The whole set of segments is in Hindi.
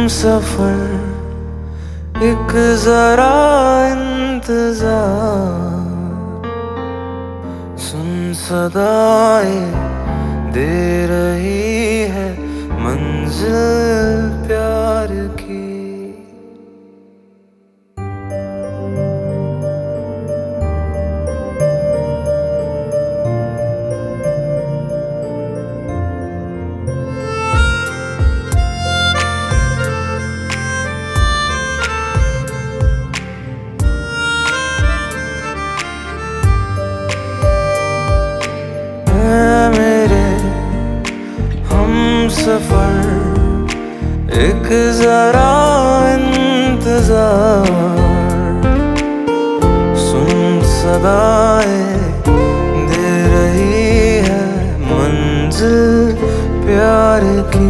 सफर एक जरा इंतजार, सुन सदाएं दे रही है मंजिल प्यार की। सफर एक जरा इंतजार, सुन सदाएं दे रही है मंजिल प्यार की।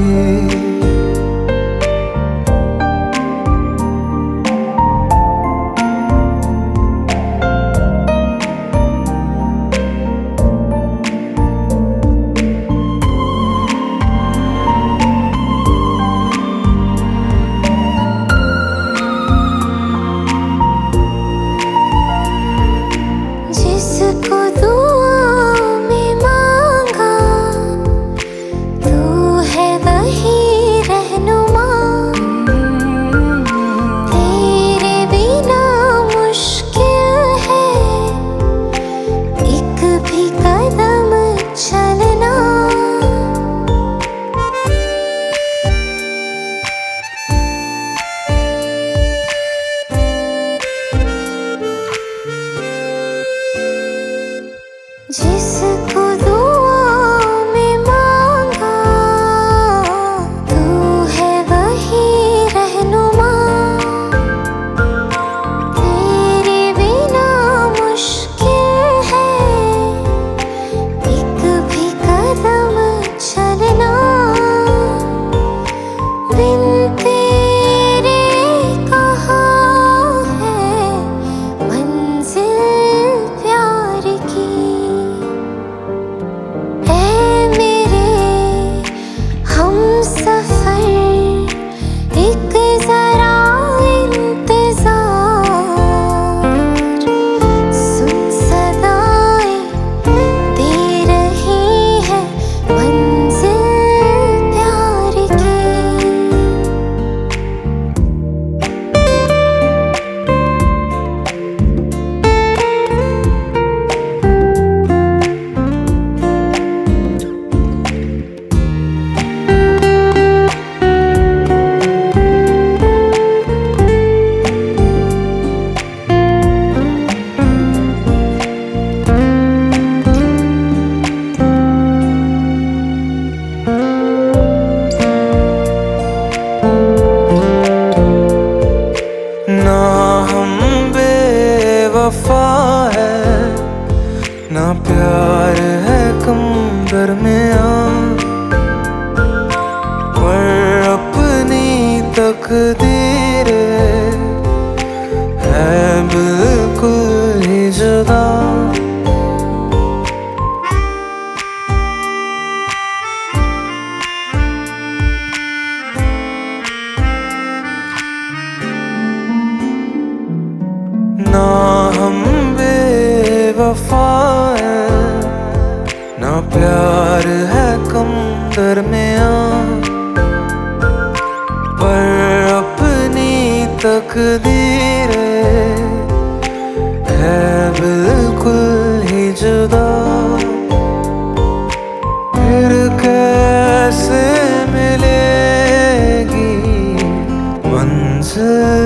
जिसको दुआ में मांगा तू है वही रहनुमा, तेरे बिना मुश्किल है एक भी कदम चलना। बिन तेरे कहाँ है मंजिल प्यार की। ना प्यार है कम दरमियां, पर अपनी तकदीरें है बिल्कुल ही जुदा। ना हम बेवफा ना प्यार है कम दरमियां, पर अपनी तकदीरें है बिल्कुल ही जुदा। फिर कैसे मिलेगी मंजिल